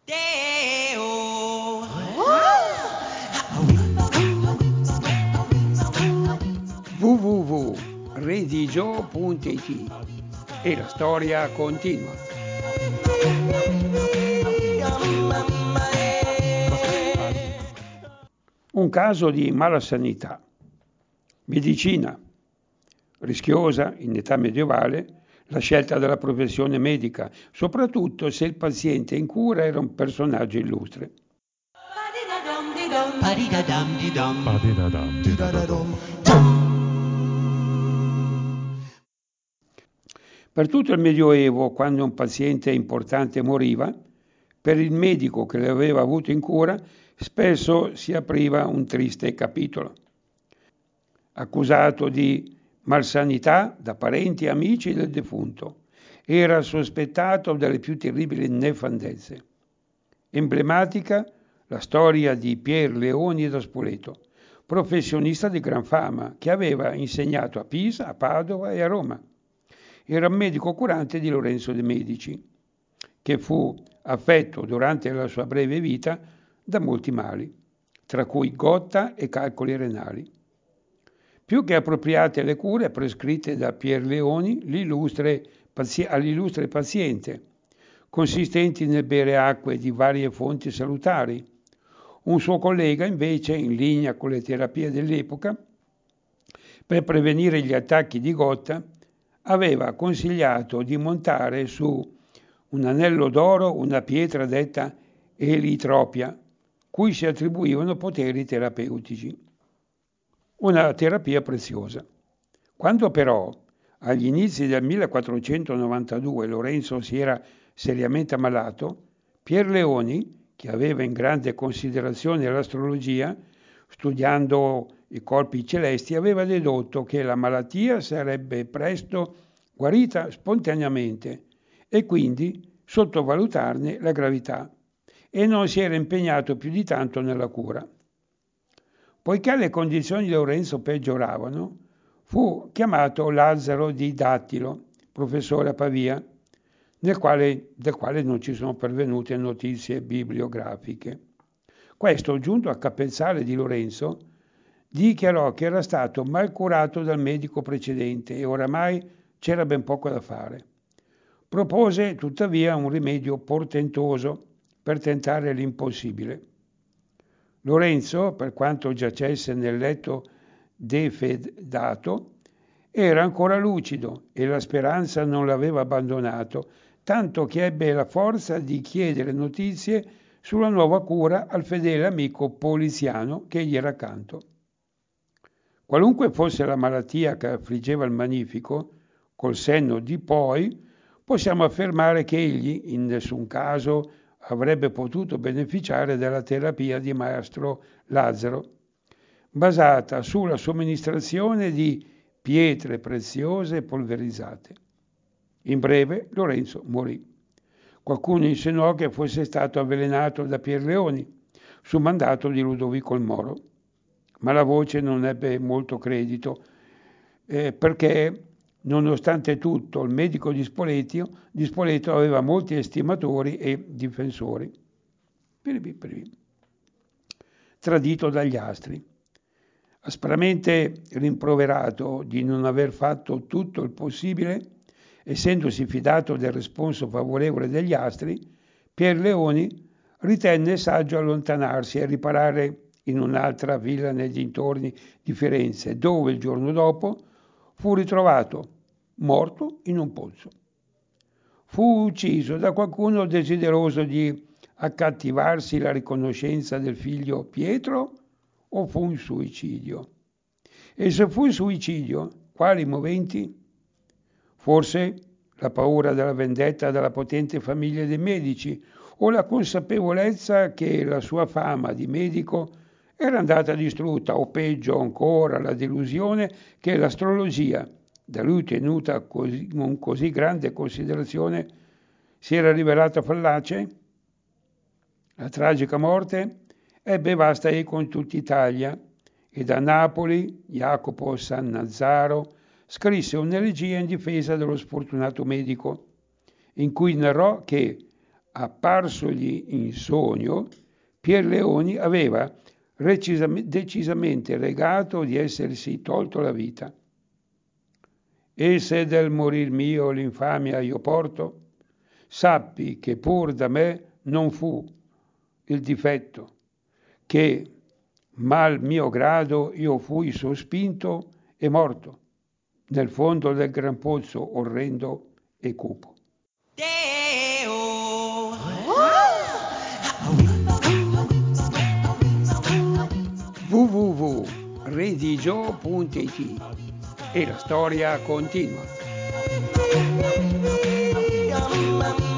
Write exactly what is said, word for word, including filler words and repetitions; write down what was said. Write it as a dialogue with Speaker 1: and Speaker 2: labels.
Speaker 1: w w w punto redigio punto i t e la storia continua. Un caso di malasanità. Medicina. Rischiosa in età medievale la scelta della professione medica, soprattutto se il paziente in cura era un personaggio illustre. Per tutto il Medioevo, quando un paziente importante moriva, per il medico che l'aveva avuto in cura, spesso si apriva un triste capitolo. Accusato di malsanità da parenti e amici del defunto, era sospettato delle più terribili nefandezze. Emblematica la storia di Pier Leoni da Spoleto, professionista di gran fama, che aveva insegnato a Pisa, a Padova e a Roma. Era medico curante di Lorenzo de' Medici, che fu affetto durante la sua breve vita da molti mali, tra cui gotta e calcoli renali. Più che appropriate le cure prescritte da Pier Leoni l'illustre pazi- all'illustre paziente, consistenti nel bere acque di varie fonti salutari. Un suo collega, invece, in linea con le terapie dell'epoca, per prevenire gli attacchi di gotta, aveva consigliato di montare su un anello d'oro una pietra detta elitropia, cui si attribuivano poteri terapeutici. Una terapia preziosa. Quando però, agli inizi del millequattrocentonovantadue, Lorenzo si era seriamente ammalato, Pier Leoni, che aveva in grande considerazione l'astrologia, studiando i corpi celesti, aveva dedotto che la malattia sarebbe presto guarita spontaneamente e quindi sottovalutarne la gravità, e non si era impegnato più di tanto nella cura. Poiché le condizioni di Lorenzo peggioravano, fu chiamato Lazzaro di Dattilo, professore a Pavia, nel quale, del quale non ci sono pervenute notizie bibliografiche. Questo, giunto a capezzale di Lorenzo, dichiarò che era stato mal curato dal medico precedente e oramai c'era ben poco da fare. Propose tuttavia un rimedio portentoso per tentare l'impossibile. Lorenzo, per quanto giacesse nel letto defedato, era ancora lucido e la speranza non l'aveva abbandonato, tanto che ebbe la forza di chiedere notizie sulla nuova cura al fedele amico poliziano che gli era accanto. Qualunque fosse la malattia che affliggeva il Magnifico, col senno di poi, possiamo affermare che egli, in nessun caso, avrebbe potuto beneficiare della terapia di Mastro Lazzaro, basata sulla somministrazione di pietre preziose polverizzate. In breve, Lorenzo morì. Qualcuno insinuò che fosse stato avvelenato da Pier Leoni, su mandato di Ludovico il Moro, ma la voce non ebbe molto credito, eh, perché nonostante tutto, il medico di Spoleto, di Spoleto aveva molti estimatori e difensori. Tradito dagli astri. Aspramente rimproverato di non aver fatto tutto il possibile, essendosi fidato del responso favorevole degli astri, Pier Leoni ritenne saggio allontanarsi e riparare in un'altra villa nei dintorni di Firenze, dove il giorno dopo fu ritrovato morto in un pozzo. Fu ucciso da qualcuno desideroso di accattivarsi la riconoscenza del figlio Pietro o fu un suicidio? E se fu un suicidio, quali moventi? Forse la paura della vendetta della potente famiglia dei Medici o la consapevolezza che la sua fama di medico era andata distrutta, o peggio ancora la delusione che l'astrologia, da lui tenuta così, con così grande considerazione, si era rivelata fallace? La tragica morte ebbe vasta eco in tutta Italia e da Napoli Jacopo Sannazzaro scrisse un'elegia in difesa dello sfortunato medico, in cui narrò che, apparsogli in sogno, Pier Leoni aveva decisamente negato di essersi tolto la vita. E se del morir mio l'infamia io porto, sappi che pur da me non fu il difetto, che mal mio grado io fui sospinto e morto nel fondo del gran pozzo orrendo e cupo. w w w punto redigio punto i t E la storia continua.